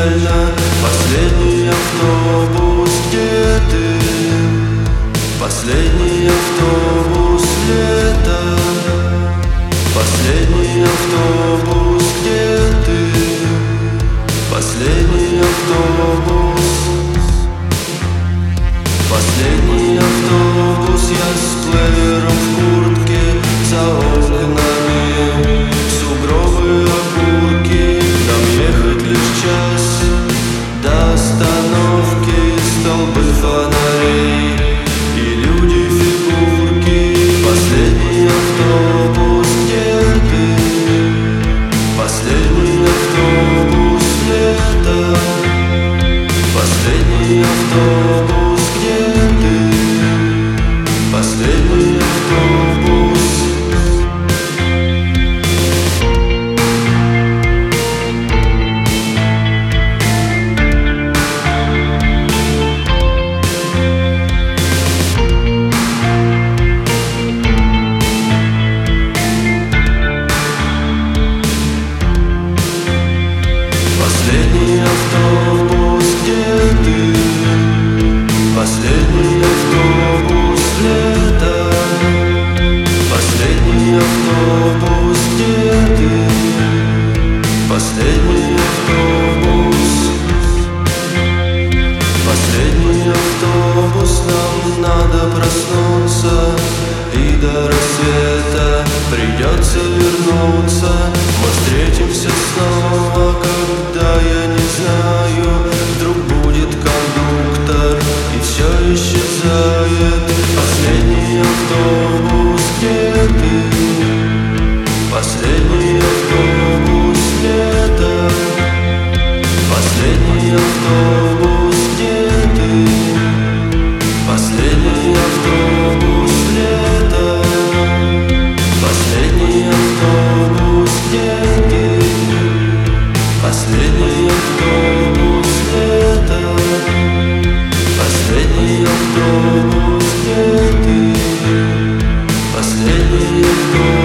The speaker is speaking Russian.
печально. Последний автобус, где ты? Последний автобус лета. Последний автобус, где ты? Последний автобус. Последний автобус, я с плеером в куртке, за окнами сугробы, окурки. Нам ехать лишь час до остановки, столбы фонарей и люди, фигурки. Последний автобус, где ты? Последний автобус лета. Последний автобус, где ты? Последний автобус. Последний автобус, где ты? Последний автобус лета. Последний автобус, где ты? Последний автобус. Последний автобус, нам надо проснуться, и до рассвета придется вернуться. Мы встретимся снова, когда, я не знаю, вдруг будет кондуктор и все исчезает. Последний автобус, где ты? Последний автобус лета. Последний автобус, где ты? Последний автобус лета. Последний автобус, где ты? Последний автобус лета. Последний автобус, где ты? Последний автобус.